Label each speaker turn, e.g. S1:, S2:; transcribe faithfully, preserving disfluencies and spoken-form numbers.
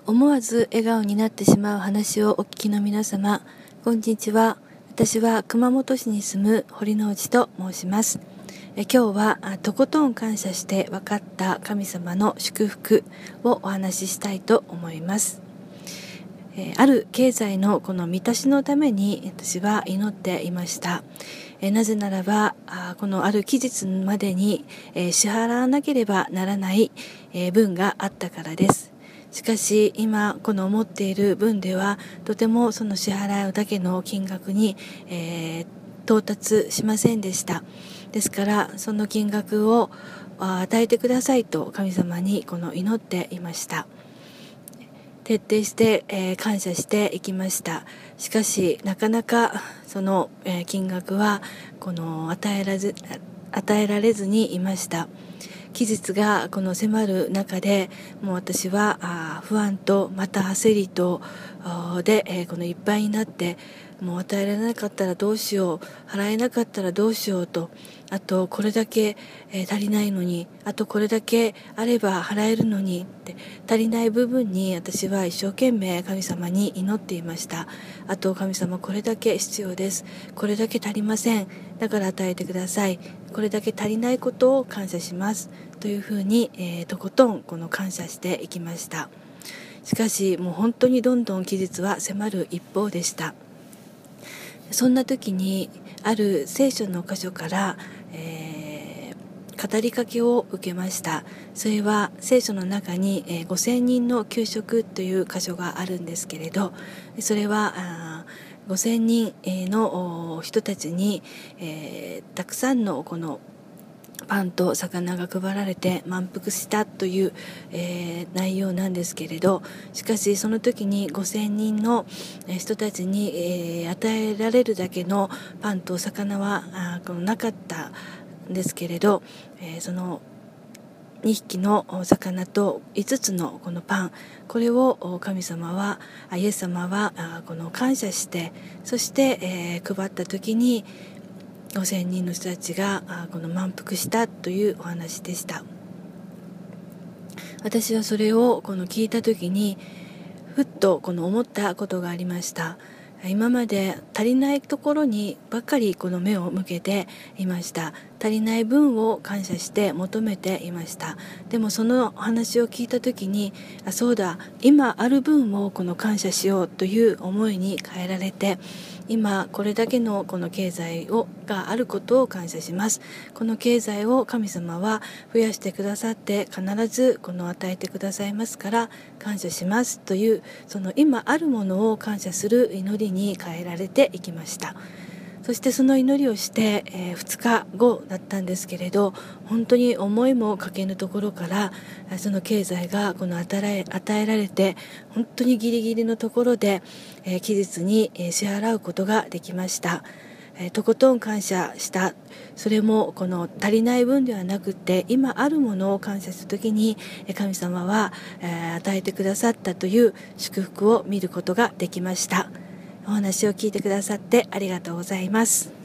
S1: 思わず笑顔になってしまう話をお聞きの皆様、こんにちは。私は熊本市に住む堀之内と申します。え今日はとことん感謝して分かった神様の祝福をお話ししたいと思います。えある経済のこの満たしのために私は祈っていました。えなぜならばあこのある期日までに、え支払わなければならない、え分があったからです。しかし今この持っている分ではとてもその支払うだけの金額に、えー、到達しませんでした。ですからその金額を与えてくださいと神様にこの祈っていました。徹底して、えー、感謝していきました。しかしなかなかその、えー、金額はこの与えらず与えられずにいました。期日がこの迫る中でもう私はあ不安とまた焦りとで、えー、このいっぱいになってもう与えられなかったらどうしよう、払えなかったらどうしようと、あとこれだけ、えー、足りないのに、あとこれだけあれば払えるのにって足りない部分に私は一生懸命神様に祈っていました。あと神様これだけ必要です、これだけ足りません、だから与えてください、これだけ足りないことを感謝しますというふうに、えー、とことんこの感謝していきました。しかしもう本当にどんどん期日は迫る一方でした。そんな時にある聖書の箇所から、えー、語りかけを受けました。それは聖書の中に、えー、ごせんにんの給食という箇所があるんですけれど、それはごせんにんの人たちに、えー、たくさんのこのパンと魚が配られて満腹したという、えー、内容なんですけれど、しかしその時にごせんにんの人たちに、えー、与えられるだけのパンと魚はあこのなかったんですけれど、えー、そのにひきの魚といつつのこのパン、これを神様はイエス様はこの感謝して、そして、えー、配った時にごせんにんの人たちがこの満腹したというお話でした。私はそれをこの聞いた時にふっとこの思ったことがありました。今まで足りないところにばかりこの目を向けていました。足りない分を感謝して求めていました。でもその話を聞いた時に、あ、そうだ、今ある分をこの感謝しようという思いに変えられて、今これだけのこの経済をがあることを感謝します。この経済を神様は増やしてくださって必ずこの与えてくださいますから感謝しますという、その今あるものを感謝する祈りに変えられていきました。そしてその祈りをして、えー、ふつかごだったんですけれど、本当に思いもかけぬところからその経済がこの与え、与えられて、本当にギリギリのところで、えー、期日に、えー、支払うことができました。えー、とことん感謝した。それもこの足りない分ではなくて、今あるものを感謝するときに神様は、えー、与えてくださったという祝福を見ることができました。お話を聞いてくださってありがとうございます。